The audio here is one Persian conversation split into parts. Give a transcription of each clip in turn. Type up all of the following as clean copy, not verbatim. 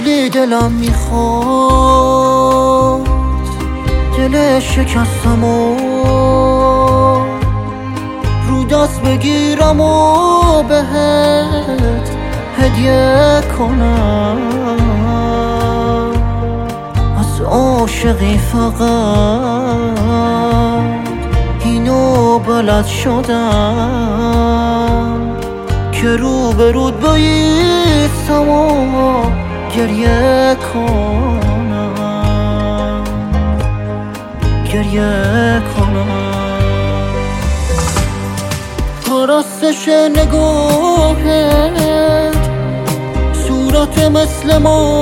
خیلی دلم میخواد دل شکستم و رو دست بگیرم و بهت هدیه کنم از عاشقی فقط اینو بلد شدم که رو به رود بایستم و گریه کنم پرستش نگاهت صورت مثل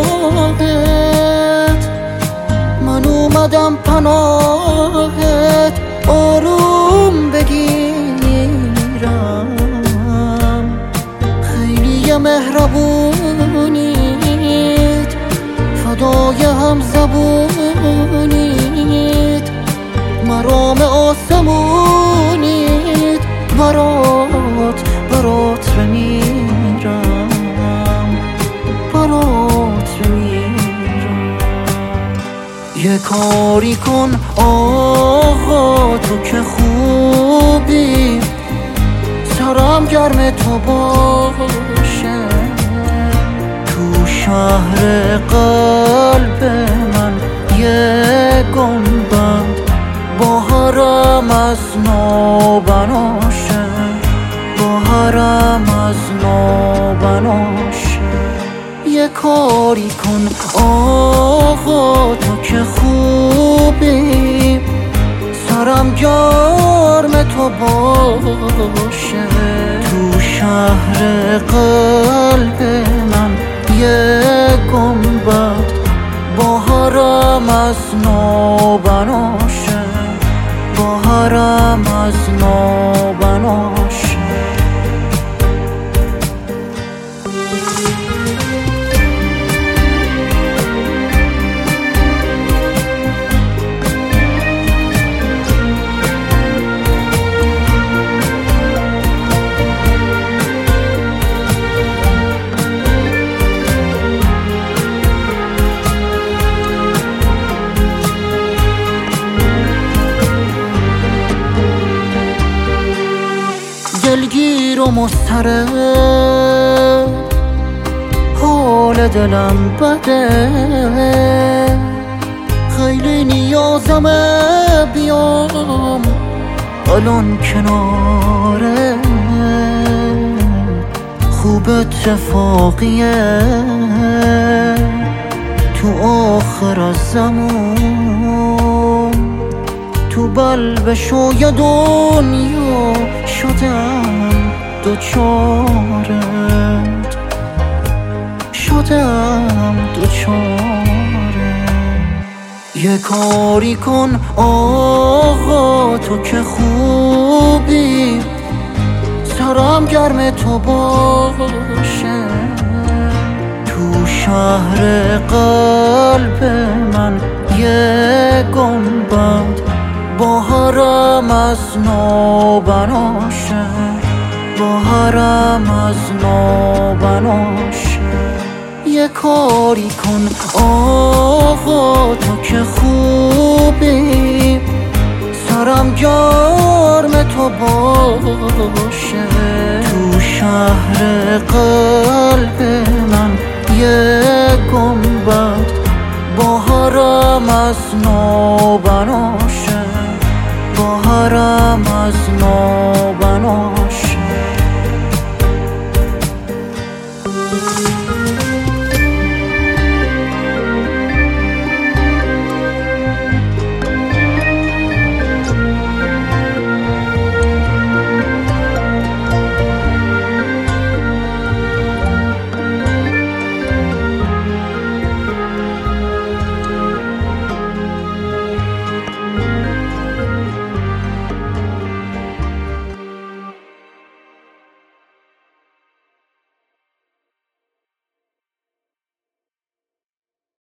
ماهت من اومدم پناهت آروم بگیرم خیلی مهربونید فدای هم زبونید مرام آسمونید برات بمیرم یه کاری کن آقا تو که خوبی سرم گرم تو باشه تو شهر قلب من یه گنبد با حرم از نوبناشه یه کاری کن آقا تو که خوبی سرم گرم تو باشه تو شهر قلب من یه گنبد با حرم از نوبناشه دلگیر و مضطرب حال دلم بده خیلی نیازمه بیام الان کناره خوب اتفاقیه تو آخر از زمان تو بلبش و یه دنیا شدم دوچارت یه کاری کن آقا تو که خوبی سرم گرم تو باشه تو شهر قلب من یه گنبد با حرم از نوبناشه یه کاری کن آقا تو که خوبی سرم گرم تو باشه تو شهر قلب من یه گنبد با حرم از نوبناشه